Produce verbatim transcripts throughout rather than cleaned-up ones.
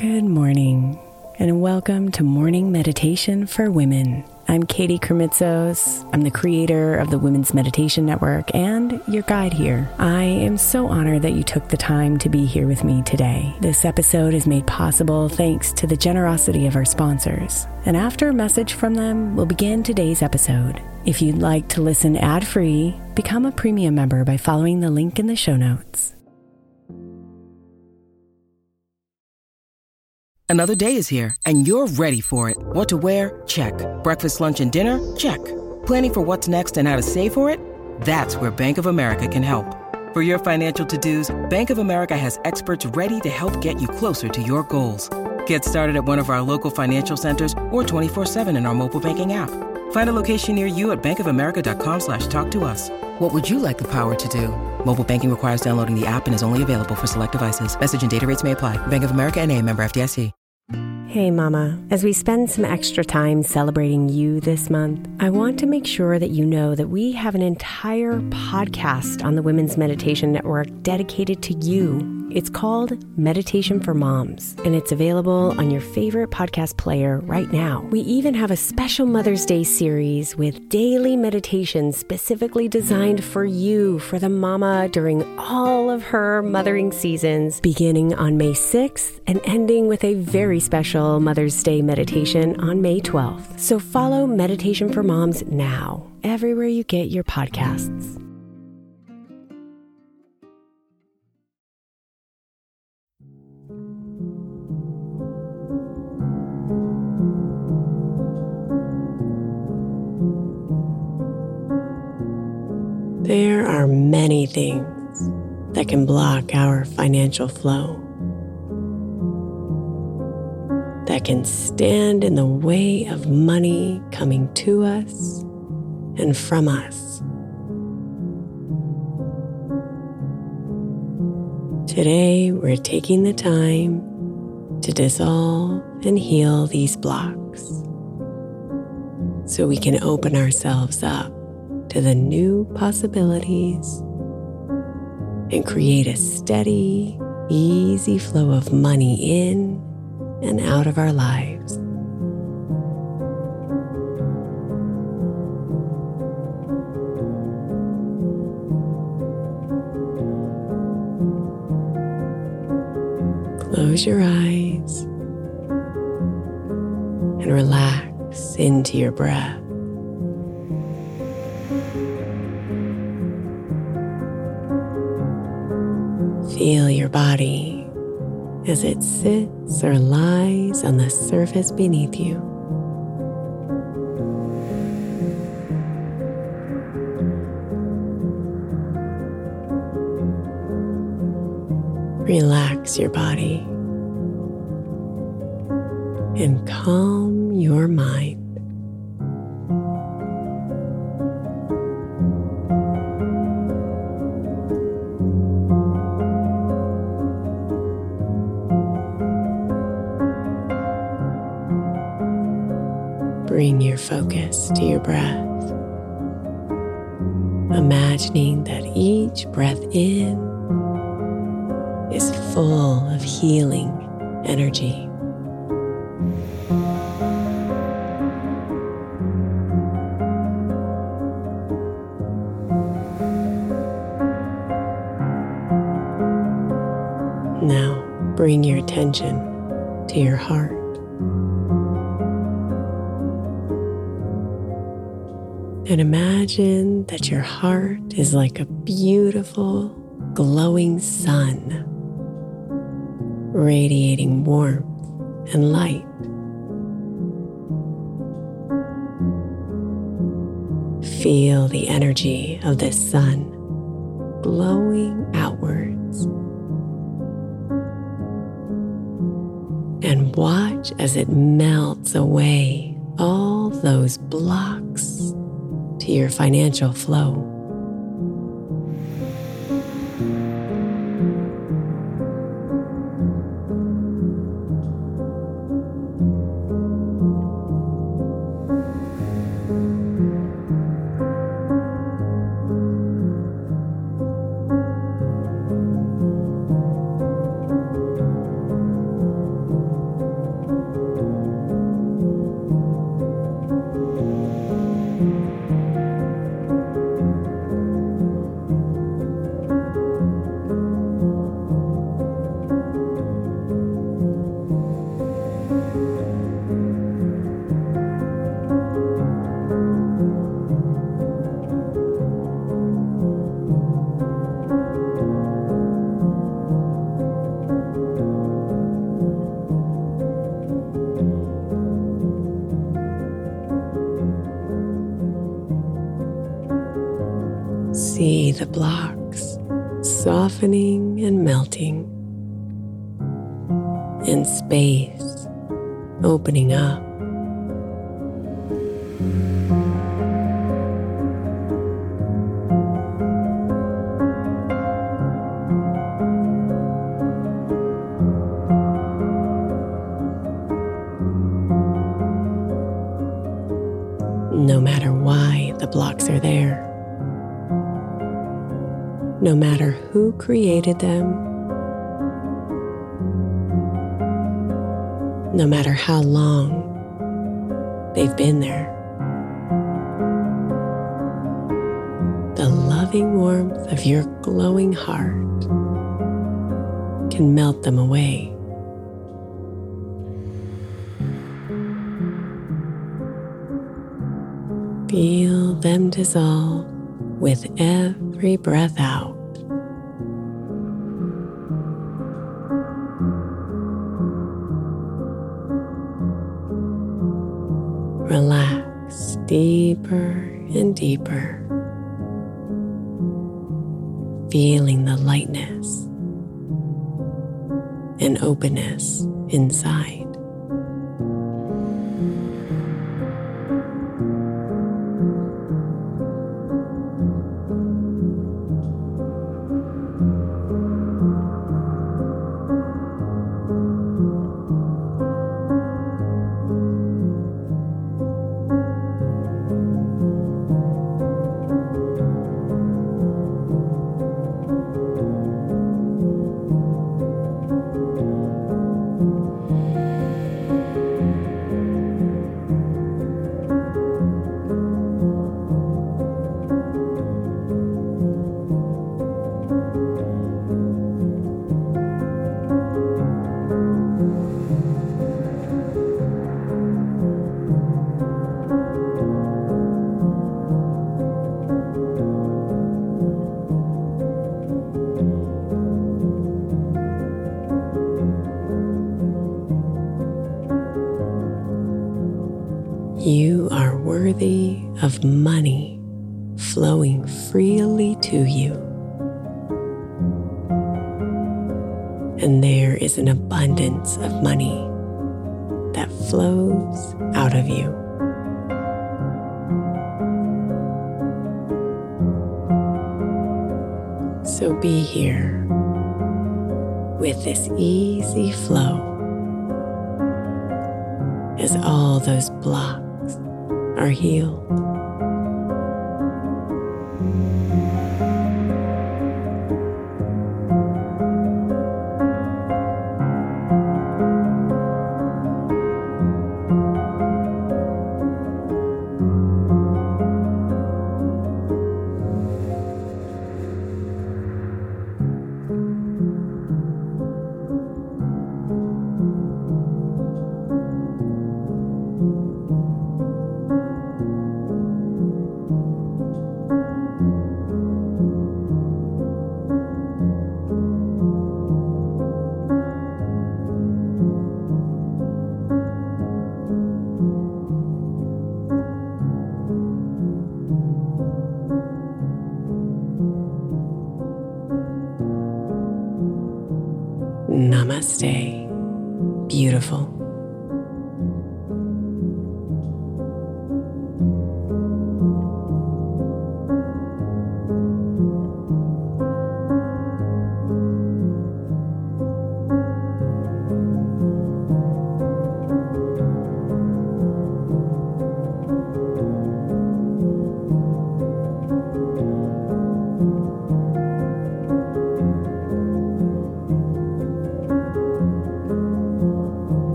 Good morning, and welcome to Morning Meditation for Women. I'm Katie Kremitzos. I'm the creator of the Women's Meditation Network and your guide here. I am so honored that you took the time to be here with me today. This episode is made possible thanks to the generosity of our sponsors. And after a message from them, we'll begin today's episode. If you'd like to listen ad-free, become a premium member by following the link in the show notes. Another day is here, and you're ready for it. What to wear? Check. Breakfast, lunch, and dinner? Check. Planning for what's next and how to save for it? That's where Bank of America can help. For your financial to-dos, Bank of America has experts ready to help get you closer to your goals. Get started at one of our local financial centers or twenty-four seven in our mobile banking app. Find a location near you at bankofamerica.com slash talk to us. What would you like the power to do? Mobile banking requires downloading the app and is only available for select devices. Message and data rates may apply. Bank of America N A, member F D I C. Hey Mama, as we spend some extra time celebrating you this month, I want to make sure that you know that we have an entire podcast on the Women's Meditation Network dedicated to you. It's called Meditation for Moms, and it's available on your favorite podcast player right now. We even have a special Mother's Day series with daily meditations specifically designed for you, for the mama, during all of her mothering seasons, beginning on May sixth and ending with a very special Mother's Day meditation on May twelfth. So follow Meditation for Moms now, everywhere you get your podcasts. There are many things that can block our financial flow, that can stand in the way of money coming to us and from us. Today, we're taking the time to dissolve and heal these blocks so we can open ourselves up to the new possibilities and create a steady, easy flow of money in and out of our lives. Close your eyes and relax into your breath. Feel your body as it sits or lies on the surface beneath you. Relax your body and calm your mind. Bring your focus to your breath, imagining that each breath in is full of healing energy. Now bring your attention to your heart. And imagine that your heart is like a beautiful, glowing sun, radiating warmth and light. Feel the energy of this sun glowing outwards. And watch as it melts away all those blocks to your financial flow. See the blocks softening and melting, and space opening up. No matter why the blocks are there, no matter who created them, no matter how long they've been there, the loving warmth of your glowing heart can melt them away. Feel them dissolve with every breath out. Relax deeper and deeper, feeling the lightness and openness inside. You are worthy of money flowing freely to you. And there is an abundance of money that flows out of you. So be here with this easy flow as all those blocks are healed. Namaste, beautiful.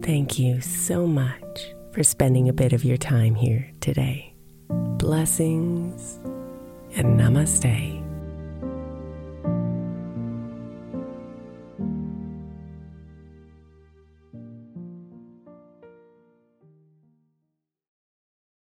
Thank you so much for spending a bit of your time here today. Blessings and namaste.